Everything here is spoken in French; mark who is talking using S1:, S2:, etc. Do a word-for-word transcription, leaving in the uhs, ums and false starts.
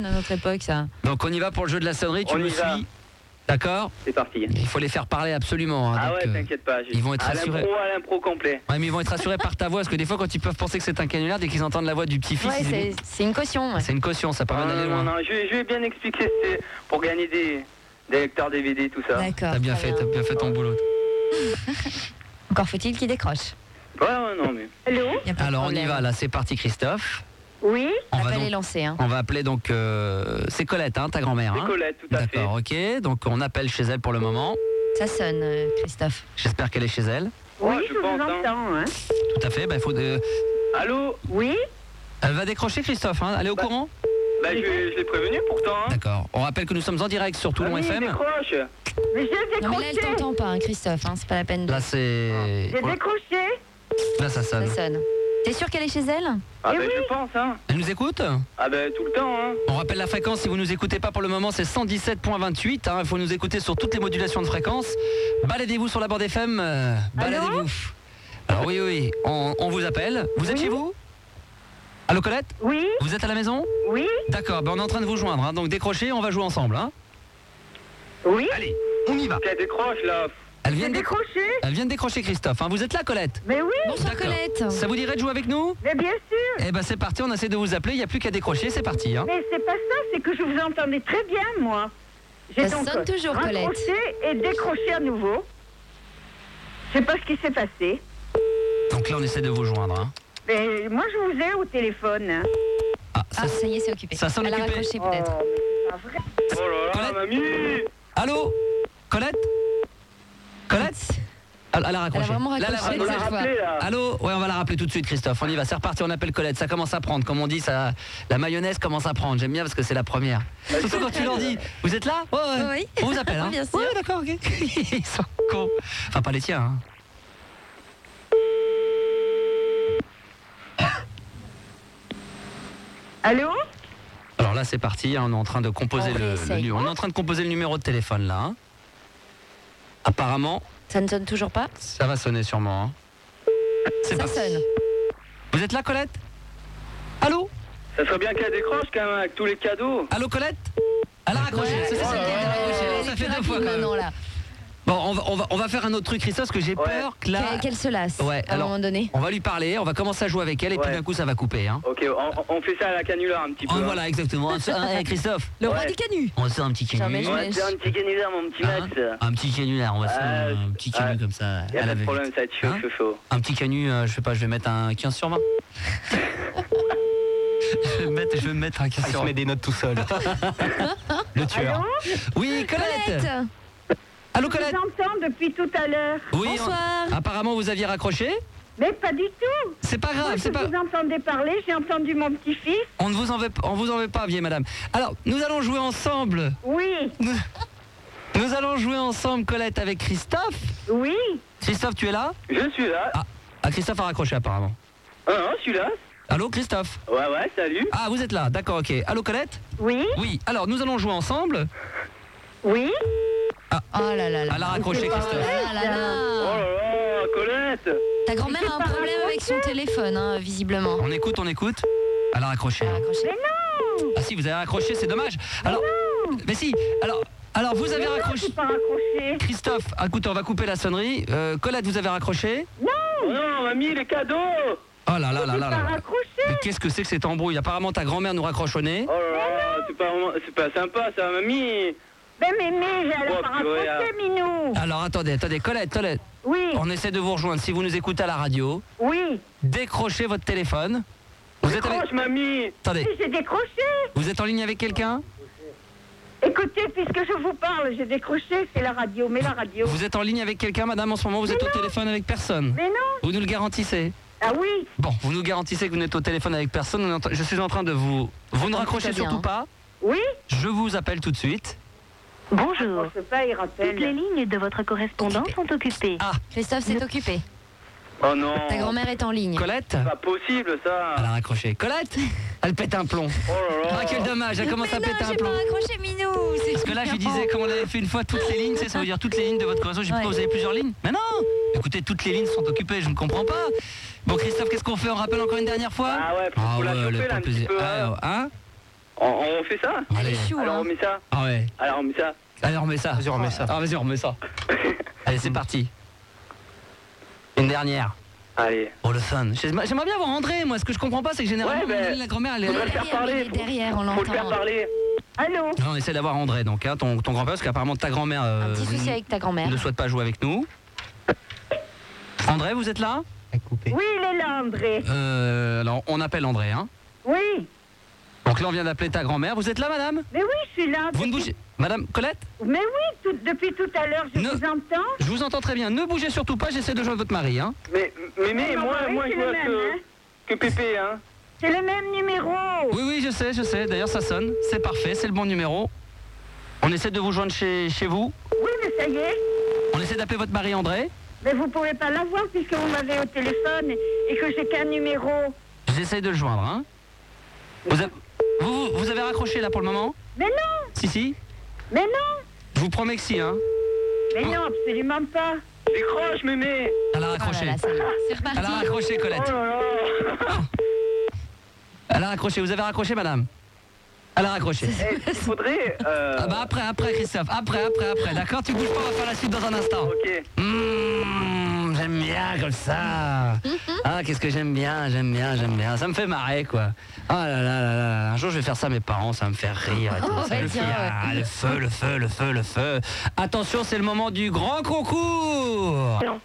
S1: À notre époque, ça.
S2: Donc on y va pour le jeu de la sonnerie, tu
S3: On
S2: me
S3: y va.
S2: suis. D'accord.
S3: C'est parti.
S2: Il faut les faire parler absolument. Hein,
S3: Ah
S2: donc,
S3: ouais,
S2: euh,
S3: t'inquiète pas. j'ai-
S2: ils vont être
S3: à
S2: rassurés.
S3: l'impro, à l'impro complet.
S2: Ouais, mais ils vont être rassurés par ta voix, parce que des fois, quand ils peuvent penser que c'est un canular, dès qu'ils entendent la voix du petit-fils,
S1: Ouais,
S2: ils
S1: c'est,
S2: disent,
S1: c'est une caution. Ouais.
S2: c'est une caution, ça permet
S3: Non,
S2: d'aller
S3: non,
S2: loin.
S3: non, je, vais- je vais bien expliquer, c'est pour gagner des, des lecteurs D V D, tout ça.
S1: D'accord.
S2: T'as bien
S1: très
S2: fait, t'as bien fait ton boulot.
S1: Encore faut-il qu'il décroche.
S3: Ouais, ouais, non, mais.
S4: Allô?
S1: Y a pas de
S2: Alors on y
S1: problème.
S2: va, là, c'est parti, Christophe.
S4: Oui?
S2: On va,
S1: L'appel
S2: donc,
S1: est lancé. Hein.
S2: on va appeler donc. Euh, c'est Colette, hein, ta grand-mère.
S3: C'est
S2: Hein
S3: Colette, tout à fait.
S2: D'accord, ok. Donc on appelle chez elle pour le moment.
S1: Ça sonne, euh, Christophe.
S2: J'espère qu'elle est chez elle.
S3: Ouais,
S4: Oui,
S3: je
S4: je vous
S3: pense, hein.
S4: entends. Hein.
S2: Tout à fait. Bah, il faut de...
S3: Allô?
S4: Oui?
S2: Elle va décrocher, Christophe. Hein. Elle est au
S3: Bah,
S2: courant.
S3: Bah, je, je l'ai prévenu pourtant. Hein.
S2: D'accord. On rappelle que nous sommes en direct sur Toulon
S3: Mamie,
S2: F M.
S3: décroche.
S4: Mais j'ai
S1: Non, mais là, elle
S4: décroché.
S1: t'entend pas, hein, Christophe. Hein, c'est pas la peine de.
S2: Là, c'est.
S4: J'ai décroché.
S2: Là, ça sonne.
S1: Ça sonne. T'es sûr qu'elle est chez elle?
S3: Ah,
S4: Eh
S3: bah,
S4: oui.
S3: je pense, hein.
S2: Elle nous écoute?
S3: Ah, bah, tout le temps, hein.
S2: On rappelle la fréquence, si vous nous écoutez pas pour le moment, c'est cent dix-sept virgule vingt-huit. Hein, il faut nous écouter sur toutes les modulations de fréquence. Baladez-vous sur la bande F M. euh, baladez-vous. Alors oui, oui, on, on vous appelle. Vous êtes
S4: Oui.
S2: chez vous? Allô Colette?
S4: Oui?
S2: Vous êtes à la maison?
S4: Oui?
S2: D'accord, ben on est en train de vous joindre. Hein, donc décrochez, on va jouer ensemble. Hein.
S4: Oui?
S2: Allez, on y va.
S3: Qu'elle décroche, là.
S2: Elle
S4: J'ai
S2: vient, de décro-
S4: décroché.
S2: elle vient de décrocher Christophe. Hein. Vous êtes là Colette?
S4: Mais oui?
S1: Bonsoir
S2: D'accord.
S1: Colette.
S2: Ça vous dirait de jouer avec nous?
S4: Mais bien sûr.
S2: Eh ben c'est parti, on essaie de vous appeler. Il n'y a plus qu'à décrocher, c'est parti. Hein.
S4: Mais c'est pas ça, c'est que je vous entendais très bien, moi. J'ai
S1: Ça
S4: donc
S1: sonne toujours, Colette.
S4: raccroché et décroché à nouveau. Je sais pas ce qui s'est passé.
S2: Donc là on essaie de vous joindre. Hein.
S4: Mais moi, je vous ai au téléphone. Hein.
S2: Ah, ça,
S1: Ah, ça y est, c'est occupé.
S2: ça sonne
S1: Elle a
S2: occupé.
S1: raccroché peut-être.
S4: Oh, mais c'est pas vrai.
S3: Oh là là,
S2: Colette
S3: mamie.
S2: Allô Colette Colette Elle elle a raccroché.
S1: Elle a vraiment
S2: Là,
S1: raccroché,
S2: elle a-
S3: On l'a
S1: cette fois.
S3: rappelé, là.
S2: Allô? Ouais, on va la rappeler tout de suite, Christophe. On y va, c'est reparti, on appelle Colette. Ça commence à prendre, comme on dit, ça, la mayonnaise commence à prendre. J'aime bien parce que c'est la première. Surtout quand tu leur dis, vous êtes là? Ouais, ouais.
S1: Oui.
S2: On vous appelle, hein?
S1: Bien sûr.
S2: Ouais, d'accord, ok. Ils sont cons. Enfin, pas les tiens, hein.
S4: Allô?
S2: Alors là, c'est parti, hein, on est en train de composer
S1: On
S2: le,
S1: réessaye.
S2: le- on est en train de composer le numéro de téléphone là. Hein. Apparemment,
S1: Ça ne sonne toujours pas?
S2: ça va sonner sûrement. Hein. C'est
S1: Ça
S2: parti.
S1: sonne.
S2: Vous êtes là, Colette? Allô?
S3: Ça serait bien qu'elle décroche, quand même, avec tous les cadeaux.
S2: Allô, Colette? Elle a raccroché.
S1: Ouais,
S2: Ça, ça,
S1: ça,
S2: ça,
S1: elle a raccroché. Elle
S2: ça
S1: est
S2: fait
S1: plus
S2: deux fois
S1: rapide
S2: quand même.
S1: maintenant, là.
S2: Bon, on va, on, va, on va faire un autre truc, Christophe, parce que j'ai
S3: Ouais.
S2: peur que là.
S1: Qu'elle- Qu'elle se lasse
S2: Ouais,
S1: à un
S2: alors-
S1: moment donné.
S2: On va lui parler, on va commencer à jouer avec elle, et puis
S3: Ouais.
S2: d'un coup, ça va couper. Hein.
S3: Ok, on, on fait ça à la canular un petit peu.
S2: Oh,
S3: hein.
S2: voilà, exactement. Un- un- hey, Christophe,
S1: Le roi
S3: Ouais.
S1: du canu.
S2: on se fait un petit
S1: Jamais
S2: canular.
S1: je-
S3: Ouais, c'est un petit canular, mon petit
S2: Hein
S3: Max.
S2: Un petit canular, on va se faire
S3: Ah,
S2: un petit canu
S3: ah,
S2: comme ça.
S3: Y a
S2: à
S3: pas
S2: la
S3: de
S2: va-vite.
S3: problème, ça va être chaud,
S2: Hein
S3: chaud, chaud.
S2: Un petit canu, euh, je sais pas, je vais mettre un quinze sur vingt. je, vais mettre, je vais mettre un quinze sur vingt.
S5: des notes tout seul.
S2: Le tueur.
S4: Allô?
S2: Oui, Colette.
S1: Colette.
S2: Allô,
S4: Je
S2: Colette.
S4: vous entends depuis tout à l'heure.
S2: Oui,
S1: Bonsoir.
S2: on- apparemment vous aviez raccroché.
S4: Mais pas du tout.
S2: C'est pas
S4: Moi,
S2: grave,
S4: je
S2: c'est pas.
S4: vous entendais parler, j'ai entendu mon petit-fils.
S2: On ne vous en veut, on vous en veut pas, vieille madame. Alors, nous allons jouer ensemble.
S4: Oui,
S2: Nous, nous allons jouer ensemble, Colette, avec Christophe.
S4: oui.
S2: Christophe, tu es là?
S3: Je suis là.
S2: Ah, ah, Christophe a raccroché apparemment.
S3: Ah non, je suis là.
S2: Allô, Christophe?
S3: Ouais, ouais, salut.
S2: Ah, vous êtes là, d'accord, ok. Allô, Colette?
S4: Oui,
S2: Oui. Alors, nous allons jouer ensemble.
S4: oui.
S1: Oh là là là.
S2: Elle a raccroché,
S4: C'est pas
S2: Christophe.
S4: vrai.
S1: Ah là là.
S3: Oh là là, Colette.
S1: Ta grand-mère
S4: Mais
S1: a un
S4: c'est pas
S1: problème avec son téléphone, hein, visiblement.
S2: On écoute, on écoute. Elle a raccroché.
S1: Elle a raccroché.
S2: Ah si, vous avez raccroché, c'est dommage. Alors, mais si. Alors, alors vous avez
S4: Mais non,
S2: raccroché.
S4: j'ai pas raccroché.
S2: Christophe, écoutez, on va couper la sonnerie. Euh, Colette, vous avez raccroché?
S3: Oh non, mamie, les cadeaux.
S2: Oh là là là
S4: J'ai
S2: là
S4: pas
S2: là.
S4: raccroché.
S2: Mais qu'est-ce que c'est que cette embrouille? Apparemment, ta grand-mère nous raccroche au nez.
S3: Oh là là, c'est pas, vraiment- c'est pas sympa, ça, mamie.
S4: Mais mais mais, elle a
S3: Oh,
S4: pas
S3: purée,
S4: raccroché, Minou.
S2: Alors attendez, attendez, Colette, Colette,
S4: Oui,
S2: on essaie de vous rejoindre. Si vous nous écoutez à la radio,
S4: oui.
S2: décrochez votre téléphone. Vous êtes avec...
S3: Décroche, mamie.
S2: Attendez,
S4: Oui, j'ai décroché.
S2: vous êtes en ligne avec quelqu'un?
S4: Écoutez, puisque je vous parle, j'ai décroché, c'est la radio, mais la radio.
S2: Vous êtes en ligne avec quelqu'un, madame, en ce moment? Vous êtes au téléphone avec personne?
S4: Mais non.
S2: Vous nous le garantissez?
S4: Ah oui,
S2: Bon, vous nous garantissez que vous n'êtes au téléphone avec personne. On est en train- Je suis en train de vous... Vous ne
S1: Attends,
S2: raccrochez
S1: tout va bien,
S2: surtout
S1: hein.
S2: pas.
S4: oui.
S2: Je vous appelle tout de suite.
S6: Bonjour.
S4: Je sais pas, il rappelle.
S6: Toutes les lignes de votre correspondant sont occupées.
S2: Ah,
S1: Christophe s'est occupé.
S3: Oh non.
S1: Ta grand-mère est en ligne.
S2: Colette?
S3: Pas possible, ça.
S2: Elle a raccroché. Colette? Elle pète un plomb.
S3: Oh là là.
S2: Ah, quel dommage, elle commence
S1: Mais
S2: à
S1: non,
S2: péter un
S1: j'ai
S2: plomb.
S1: pas raccroché, Minou. c'est
S2: Parce que là, je lui
S1: différent.
S2: disais, comme on avait fait une fois toutes les lignes, tu sais, ça veut dire toutes les lignes de votre réseau. J'ai dit, pourquoi
S1: Ouais.
S2: vous avez plusieurs lignes? Mais non! Écoutez, toutes les lignes sont occupées, je ne comprends pas. Bon, Christophe, qu'est-ce qu'on fait? On rappelle encore une dernière fois?
S3: Ah ouais, faut, faut la
S2: ouais,
S3: chauffer,
S2: le-
S3: là,
S2: pas
S3: un
S2: le
S3: petit
S2: plaisir.
S3: peu.
S2: Ah,
S3: hein.
S2: hein?
S3: On, on fait ça?
S2: Allez.
S1: Chou,
S3: Alors
S1: hein.
S3: on met ça.
S2: Ah ouais.
S3: Alors on met ça.
S2: Allez, on remet ça.
S5: Vas-y, on remet ça.
S2: Ah, vas-y, on remet ça. Allez, c'est parti. Une dernière.
S3: Allez.
S2: Oh, le fun. J'aimerais j'aimerais bien voir André, moi. Ce que je comprends pas, c'est que généralement,
S3: Ouais, ben,
S2: la grand-mère, elle est...
S3: faudrait le faire
S1: Derrière,
S3: parler.
S1: il est derrière, on
S3: Faut le faire
S1: l'entend.
S3: parler.
S4: Allô?
S2: Non, on essaie d'avoir André, donc, hein, ton, ton grand-père, parce qu'apparemment ta grand-mère euh,
S1: Un petit souci avec ta grand-mère.
S2: ne souhaite pas jouer avec nous. André, vous êtes là?
S5: Coupé.
S4: Oui, il est là, André.
S2: euh, Alors, on appelle André, hein.
S4: Oui.
S2: Donc là, on vient d'appeler ta grand-mère. Vous êtes là, madame?
S4: Mais oui, je suis là.
S2: Vous ne
S4: depuis-
S2: bougez... Madame Colette?
S4: Mais oui, tout- depuis tout à l'heure, je
S2: Ne-
S4: vous entends.
S2: Je vous entends très bien. Ne bougez surtout pas, j'essaie de joindre votre mari, hein.
S3: Mais, mais, mais
S4: mon
S3: moi,
S4: mari,
S3: moi
S4: c'est
S3: je
S4: le
S3: vois
S4: même,
S3: que,
S4: hein.
S3: que Pépé, hein.
S4: C'est le même numéro.
S2: Oui, oui, je sais, je sais. D'ailleurs, ça sonne. C'est parfait, c'est le bon numéro. On essaie de vous joindre chez, chez vous.
S4: Oui, mais ça y est.
S2: On essaie d'appeler votre mari André.
S4: Mais vous pouvez pas l'avoir puisque vous m'avez au téléphone et que j'ai qu'un numéro.
S2: J'essaie de le joindre, hein. Vous, a- vous, vous avez raccroché là pour le moment?
S4: Mais non,
S2: Si, si.
S4: mais non,
S2: Je vous promets que si, hein.
S4: mais non, absolument pas.
S3: Décroche, mémé.
S2: Elle a
S1: Oh là
S2: raccroché.
S1: là, ça y est. C'est
S2: Elle a
S1: reparti.
S2: raccroché,
S3: Oh
S2: Colette.
S3: là là.
S2: Elle a raccroché. Vous avez raccroché, madame? Elle a raccroché.
S3: Eh, il faudrait... Euh...
S2: Ah bah après, après, Christophe. Après, après, après. D'accord? Tu bouges pas, on va faire la suite dans un instant.
S3: Ok.
S2: Mmh, j'aime bien comme ça. Ah, qu'est-ce que j'aime bien, j'aime bien, j'aime bien. Ça me fait marrer, quoi. Ah là là là là. Un jour, je vais faire ça à mes parents, ça va me faire rire. Et tout.
S1: Oh,
S2: Ça,
S1: ouais,
S2: le,
S1: tiens,
S2: feu,
S1: ouais.
S2: ah, le feu, le feu, le feu, le feu. Attention, c'est le moment du grand concours.